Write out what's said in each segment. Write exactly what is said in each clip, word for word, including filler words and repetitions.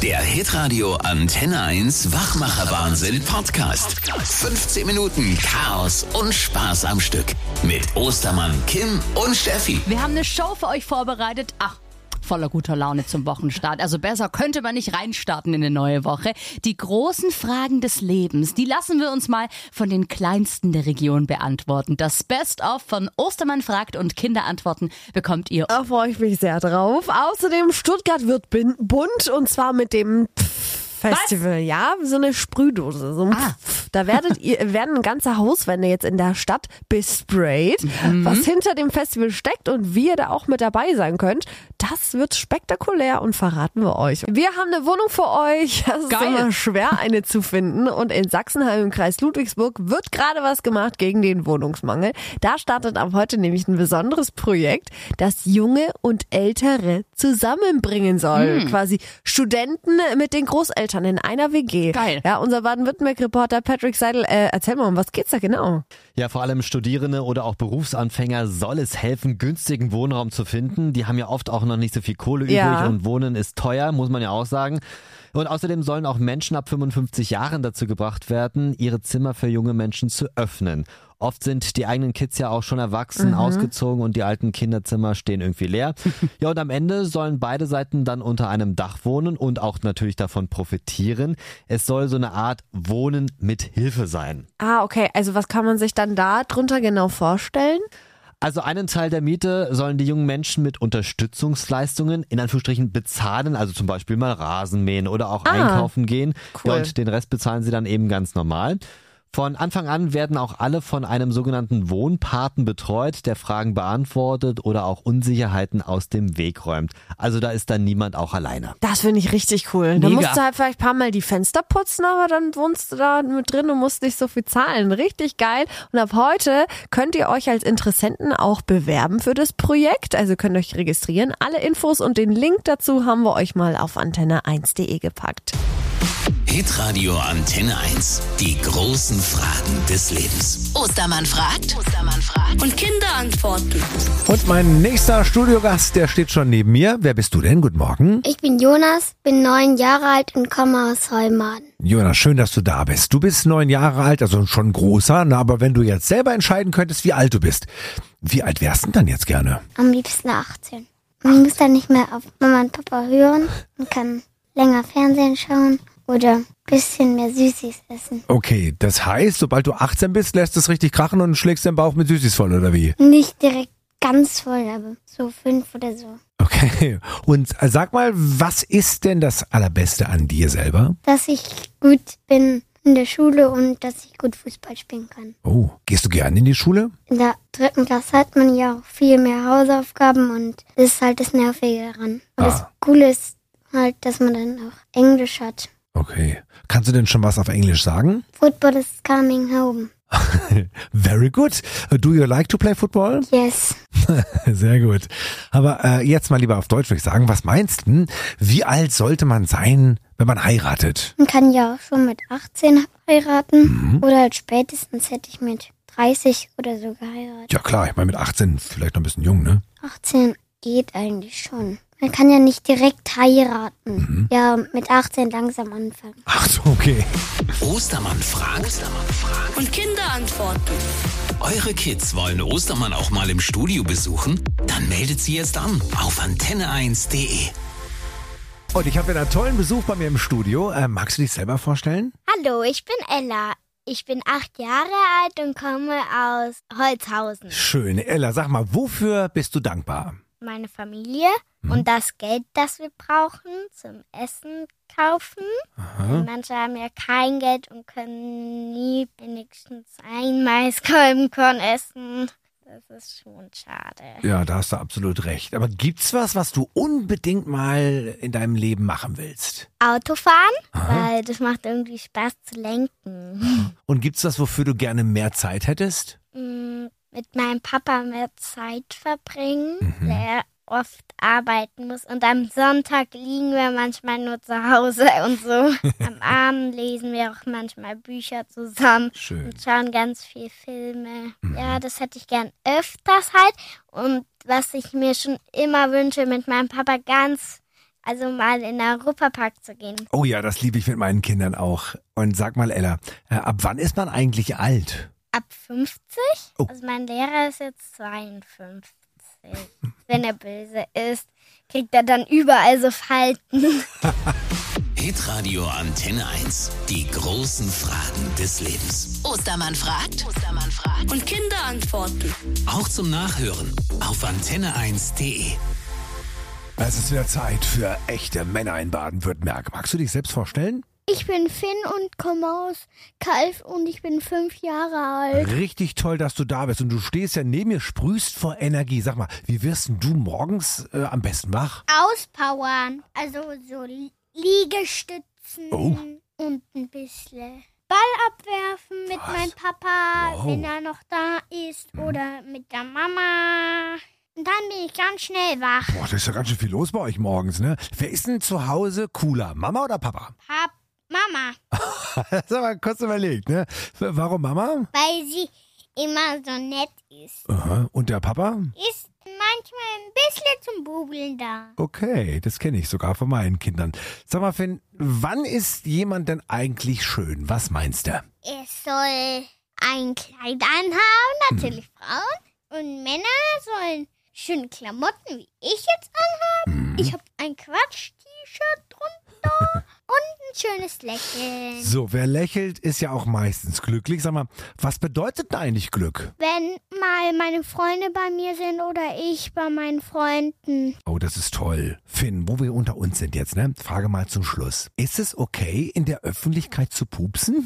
Der Hitradio Antenne eins Wachmacher-Wahnsinn Podcast. fünfzehn Minuten Chaos und Spaß am Stück. Mit Ostermann, Kim und Steffi. Wir haben eine Show für euch vorbereitet. Ach, voller guter Laune zum Wochenstart. Also besser könnte man nicht reinstarten in eine neue Woche. Die großen Fragen des Lebens, die lassen wir uns mal von den Kleinsten der Region beantworten. Das Best-of von Ostermann fragt und Kinderantworten bekommt ihr. Da freue ich mich sehr drauf. Außerdem Stuttgart wird bin- bunt und zwar mit dem Festival. Was? Ja, so eine Sprühdose. So ein ah. Da werdet ihr, werden ganze Hauswände jetzt in der Stadt besprayt. Mhm. Was hinter dem Festival steckt und wie ihr da auch mit dabei sein könnt, das wird spektakulär und verraten wir euch. Wir haben eine Wohnung für euch. Es ist immer schwer, eine zu finden. Und in Sachsenheim im Kreis Ludwigsburg wird gerade was gemacht gegen den Wohnungsmangel. Da startet ab heute nämlich ein besonderes Projekt, das Junge und Ältere zusammenbringen soll. Mhm. Quasi Studenten mit den Großeltern in einer W G. Geil. Ja, unser Baden-Württemberg-Reporter Patrick Seidel, äh, erzähl mal, um was geht's da genau? Ja, vor allem Studierende oder auch Berufsanfänger soll es helfen, günstigen Wohnraum zu finden. Die haben ja oft auch noch nicht so viel Kohle übrig Ja. und Wohnen ist teuer, muss man ja auch sagen. Und außerdem sollen auch Menschen ab fünfundfünfzig Jahren dazu gebracht werden, ihre Zimmer für junge Menschen zu öffnen. Oft sind die eigenen Kids ja auch schon erwachsen, mhm. ausgezogen und die alten Kinderzimmer stehen irgendwie leer. Ja, und am Ende sollen beide Seiten dann unter einem Dach wohnen und auch natürlich davon profitieren. Es soll so eine Art Wohnen mit Hilfe sein. Ah, okay. Also was kann man sich dann da drunter genau vorstellen? Also einen Teil der Miete sollen die jungen Menschen mit Unterstützungsleistungen in Anführungsstrichen bezahlen, also zum Beispiel mal Rasen mähen oder auch Ah, einkaufen gehen. cool. Ja, und den Rest bezahlen sie dann eben ganz normal. Von Anfang an werden auch alle von einem sogenannten Wohnpaten betreut, der Fragen beantwortet oder auch Unsicherheiten aus dem Weg räumt. Also da ist dann niemand auch alleine. Das finde ich richtig cool. Da Mega. musst du halt vielleicht ein paar Mal die Fenster putzen, aber dann wohnst du da mit drin und musst nicht so viel zahlen. Richtig geil. Und ab heute könnt ihr euch als Interessenten auch bewerben für das Projekt. Also könnt ihr euch registrieren. Alle Infos und den Link dazu haben wir euch mal auf antenne eins punkt de gepackt. Hitradio Antenne eins. Die großen Fragen des Lebens. Ostermann fragt. Ostermann fragt. Und Kinder antworten. Und mein nächster Studiogast, der steht schon neben mir. Wer bist du denn? Guten Morgen. Ich bin Jonas, bin neun Jahre alt und komme aus Heumaden. Jonas, schön, dass du da bist. Du bist neun Jahre alt, also schon großer. Na, aber wenn du jetzt selber entscheiden könntest, wie alt du bist, wie alt wärst du denn dann jetzt gerne? Am liebsten achtzehn. Man muss dann nicht mehr auf Mama und Papa hören und kann länger Fernsehen schauen oder ein bisschen mehr Süßis essen. Okay, das heißt, sobald du achtzehn bist, lässt es richtig krachen und schlägst den Bauch mit Süßis voll, oder wie? Nicht direkt ganz voll, aber so fünf oder so. Okay, und sag mal, was ist denn das Allerbeste an dir selber? Dass ich gut bin in der Schule und dass ich gut Fußball spielen kann. Oh, gehst du gerne in die Schule? In der dritten Klasse hat man ja auch viel mehr Hausaufgaben und das ist halt das Nervige daran. Und Ah. das Coole ist halt, dass man dann auch Englisch hat. Okay. Kannst du denn schon was auf Englisch sagen? Football is coming home. Very good. Do you like to play football? Yes. Sehr gut. Aber äh, jetzt mal lieber auf Deutsch würde ich sagen, was meinst du? Wie alt sollte man sein, wenn man heiratet? Man kann ja auch schon mit achtzehn heiraten. Oder halt spätestens hätte ich mit dreißig oder so geheiratet. Ja klar, ich meine mit achtzehn vielleicht noch ein bisschen jung, ne? achtzehn geht eigentlich schon. Man kann ja nicht direkt heiraten. Mhm. Ja, mit achtzehn langsam anfangen. Ach so, okay. Ostermann fragt. Ostermann fragt. Und Kinder antworten. Eure Kids wollen Ostermann auch mal im Studio besuchen? Dann meldet sie jetzt an auf antenne eins punkt de. Und ich habe wieder einen tollen Besuch bei mir im Studio. Äh, magst du dich selber vorstellen? Hallo, ich bin Ella. Ich bin acht Jahre alt und komme aus Holzhausen. Schön. Ella, sag mal, wofür bist du dankbar? Meine Familie und das Geld, das wir brauchen zum Essen kaufen. Aha. Manche haben ja kein Geld und können nie wenigstens ein Maiskolbenkorn essen. Das ist schon schade. Ja, da hast du absolut recht. Aber gibt's was, was du unbedingt mal in deinem Leben machen willst? Autofahren, Aha. weil das macht irgendwie Spaß zu lenken. Und gibt's was, wofür du gerne mehr Zeit hättest? Mm, Mit meinem Papa mehr Zeit verbringen, Mhm. der oft arbeiten muss. Und am Sonntag liegen wir manchmal nur zu Hause und so. Am Abend lesen wir auch manchmal Bücher zusammen Schön. und schauen ganz viel Filme. Ja, das hätte ich gern öfters halt. Und was ich mir schon immer wünsche, mit meinem Papa ganz also mal in den Europapark zu gehen. Oh ja, das liebe ich mit meinen Kindern auch. Und sag mal, Ella, äh, ab wann ist man eigentlich alt? Ab fünfzig? Oh. Also mein Lehrer ist jetzt zweiundfünfzig. Wenn er böse ist, kriegt er dann überall so Falten. Hitradio Antenne eins. Die großen Fragen des Lebens. Ostermann fragt. Ostermann fragt. Und Kinder antworten. Auch zum Nachhören auf antenne eins punkt de. Es ist wieder Zeit für echte Männer in Baden-Württemberg. Magst du dich selbst vorstellen? Ich bin Finn und komme aus Kalf und ich bin fünf Jahre alt. Richtig toll, dass du da bist. Und du stehst ja neben mir, sprühst vor Energie. Sag mal, wie wirst denn du morgens äh, am besten wach? Auspowern, also so Liegestützen Oh. und ein bisschen Ball abwerfen mit Was? meinem Papa, Wow. wenn er noch da ist, oder mit der Mama. Und dann bin ich ganz schnell wach. Boah, da ist ja ganz schön viel los bei euch morgens, ne? Wer ist denn zu Hause cooler, Mama oder Papa? Pap, Mama, Das ist aber kurz überlegt, ne? Warum Mama? weil sie immer so nett ist. Aha. Und der Papa? Ist manchmal ein bisschen zum Bubeln da. Okay, das kenne ich sogar von meinen Kindern. Sag mal, Finn, wann ist jemand denn eigentlich schön? Was meinst du? Es soll ein Kleid anhaben, natürlich Frauen. Und Männer sollen schöne Klamotten, wie ich jetzt anhaben. Ich habe ein Quatsch-T-Shirt drunter und ein schönes Lächeln. So, wer lächelt, ist ja auch meistens glücklich. Sag mal, was bedeutet denn eigentlich Glück? Wenn mal meine Freunde bei mir sind oder ich bei meinen Freunden. Oh, das ist toll. Finn, wo wir unter uns sind jetzt, ne? Frage mal zum Schluss. Ist es okay, in der Öffentlichkeit zu pupsen?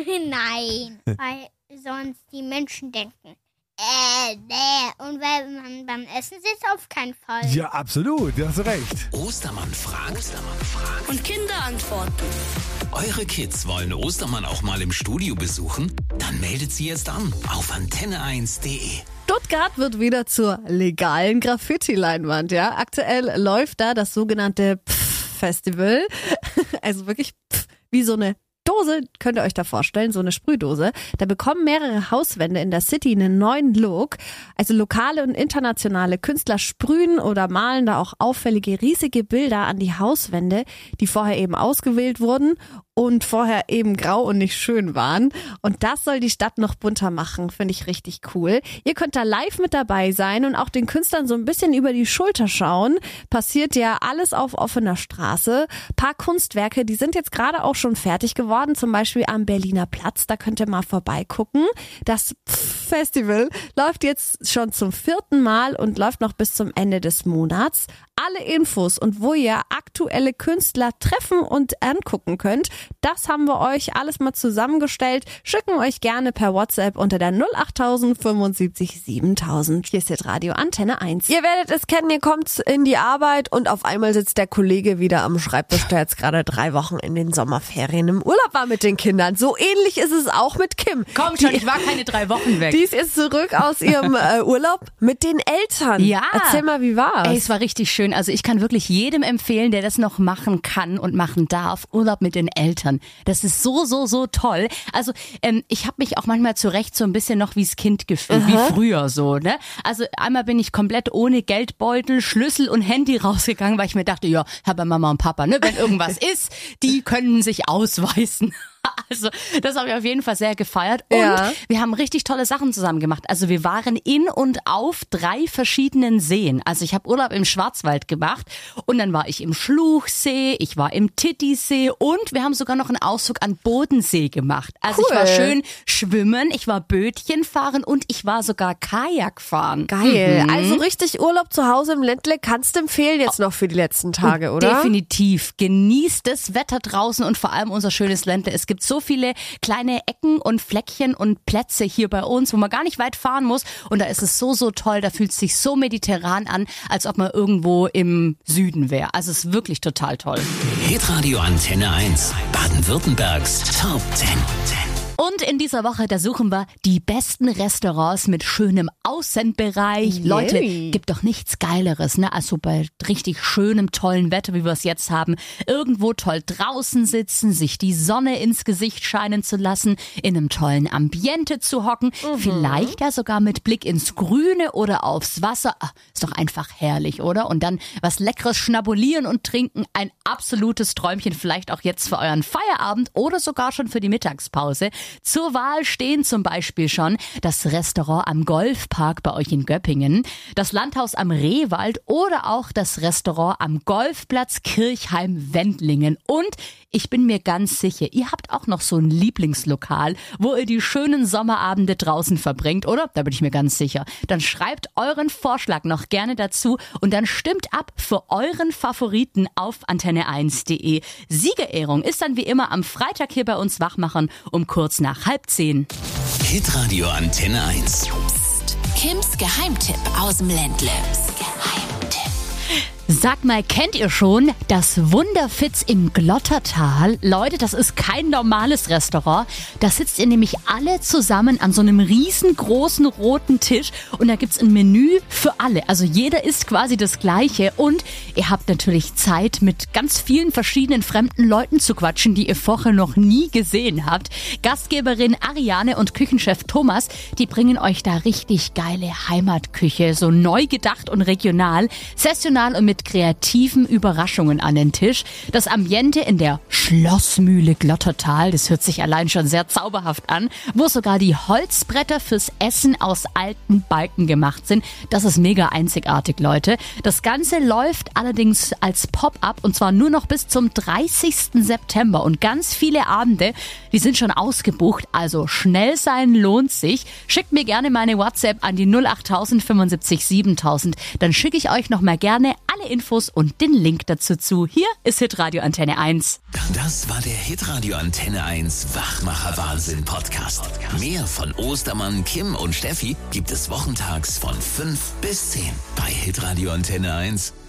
Nein, weil sonst die Menschen denken, äh, nee. Und wenn man beim Essen sitzt, auf keinen Fall. Ja, absolut, du hast recht. Ostermann fragt. Ostermann fragt. Und Kinder antworten. Eure Kids wollen Ostermann auch mal im Studio besuchen? Dann meldet sie jetzt an auf antenne eins punkt de. Stuttgart wird wieder zur legalen Graffiti-Leinwand, ja. Aktuell läuft da das sogenannte Pff-Festival. Also wirklich Pff, wie so eine Dose, könnt ihr euch da vorstellen, so eine Sprühdose. Da bekommen mehrere Hauswände in der City einen neuen Look. Also lokale und internationale Künstler sprühen oder malen da auch auffällige, riesige Bilder an die Hauswände, die vorher eben ausgewählt wurden und vorher eben grau und nicht schön waren. Und das soll die Stadt noch bunter machen, finde ich richtig cool. Ihr könnt da live mit dabei sein und auch den Künstlern so ein bisschen über die Schulter schauen. Passiert ja alles auf offener Straße. Paar Kunstwerke, die sind jetzt gerade auch schon fertig geworden, zum Beispiel am Berliner Platz. Da könnt ihr mal vorbeigucken. Das Festival läuft jetzt schon zum vierten Mal und läuft noch bis zum Ende des Monats. Alle Infos und wo ihr aktuelle Künstler treffen und angucken könnt, das haben wir euch alles mal zusammengestellt. Schicken euch gerne per WhatsApp unter der null acht null fünfundsiebzig siebentausend. Hier ist jetzt Radio Antenne eins. Ihr werdet es kennen, ihr kommt in die Arbeit und auf einmal sitzt der Kollege wieder am Schreibtisch, der jetzt gerade drei Wochen in den Sommerferien im Urlaub war mit den Kindern. So ähnlich ist es auch mit Kim. Komm schon, ich war keine drei Wochen weg. Die ist jetzt zurück aus ihrem äh, Urlaub mit den Eltern. Ja. Erzähl mal, wie war's? Ey, es war richtig schön. Also ich kann wirklich jedem empfehlen, der das noch machen kann und machen darf, Urlaub mit den Eltern. Das ist so, so, so toll. Also ähm, ich habe mich auch manchmal zu Recht so ein bisschen noch wie's Kind gefühlt, wie früher so. Ne? Also einmal bin ich komplett ohne Geldbeutel, Schlüssel und Handy rausgegangen, weil ich mir dachte, ja, habe Mama und Papa, ne, wenn irgendwas ist, die können sich ausweisen. Also das habe ich auf jeden Fall sehr gefeiert und Ja. wir haben richtig tolle Sachen zusammen gemacht. Also wir waren in und auf drei verschiedenen Seen. Also ich habe Urlaub im Schwarzwald gemacht und dann war ich im Schluchsee, ich war im Titisee und wir haben sogar noch einen Ausflug an Bodensee gemacht. Also Cool. ich war schön schwimmen, ich war Bötchen fahren und ich war sogar Kajak fahren. Geil. Mhm. Also richtig Urlaub zu Hause im Ländle kannst du empfehlen jetzt noch für die letzten Tage, oder? Definitiv. Genießt das Wetter draußen und vor allem unser schönes Ländle. Es gibt so viele kleine Ecken und Fleckchen und Plätze hier bei uns, wo man gar nicht weit fahren muss. Und da ist es so, so toll. Da fühlt es sich so mediterran an, als ob man irgendwo im Süden wäre. Also es ist wirklich total toll. Hitradio Antenne eins. Baden-Württembergs Top zehn. Und in dieser Woche, da suchen wir die besten Restaurants mit schönem Außenbereich. Yay. Leute, gibt doch nichts Geileres, ne? Also bei richtig schönem, tollen Wetter, wie wir es jetzt haben, irgendwo toll draußen sitzen, sich die Sonne ins Gesicht scheinen zu lassen, in einem tollen Ambiente zu hocken, mhm. vielleicht ja sogar mit Blick ins Grüne oder aufs Wasser. Ach, ist doch einfach herrlich, oder? Und dann was Leckeres schnabulieren und trinken, ein absolutes Träumchen, vielleicht auch jetzt für euren Feierabend oder sogar schon für die Mittagspause. Zur Wahl stehen zum Beispiel schon das Restaurant am Golfpark bei euch in Göppingen, das Landhaus am Rehwald oder auch das Restaurant am Golfplatz Kirchheim-Wendlingen. Und ich bin mir ganz sicher, ihr habt auch noch so ein Lieblingslokal, wo ihr die schönen Sommerabende draußen verbringt, oder? Da bin ich mir ganz sicher. Dann schreibt euren Vorschlag noch gerne dazu und dann stimmt ab für euren Favoriten auf antenne eins punkt de. Siegerehrung ist dann wie immer am Freitag hier bei uns Wachmachern um kurz nach halb zehn. Hitradio Antenne eins. Psst. Kims Geheimtipp aus dem Ländle. Geheimtipp. Sag mal, kennt ihr schon das Wunderfitz im Glottertal? Leute, das ist kein normales Restaurant. Da sitzt ihr nämlich alle zusammen an so einem riesengroßen roten Tisch und da gibt's ein Menü für alle. Also jeder isst quasi das Gleiche und ihr habt natürlich Zeit, mit ganz vielen verschiedenen fremden Leuten zu quatschen, die ihr vorher noch nie gesehen habt. Gastgeberin Ariane und Küchenchef Thomas, die bringen euch da richtig geile Heimatküche, so neu gedacht und regional, saisonal und mit kreativen Überraschungen an den Tisch. Das Ambiente in der Schlossmühle Glottertal, das hört sich allein schon sehr zauberhaft an, wo sogar die Holzbretter fürs Essen aus alten Balken gemacht sind. Das ist mega einzigartig, Leute. Das Ganze läuft allerdings als Pop-up und zwar nur noch bis zum dreißigsten September und ganz viele Abende, die sind schon ausgebucht, also schnell sein lohnt sich. Schickt mir gerne meine WhatsApp an die null acht null null fünfundsiebzig siebentausend, dann schicke ich euch noch mal gerne alle Infos und den Link dazu zu. Hier ist Hitradio Antenne eins. Das war der Hitradio Antenne eins Wachmacher Wahnsinn Podcast. Mehr von Ostermann, Kim und Steffi gibt es wochentags von fünf bis zehn bei Hitradio Antenne eins.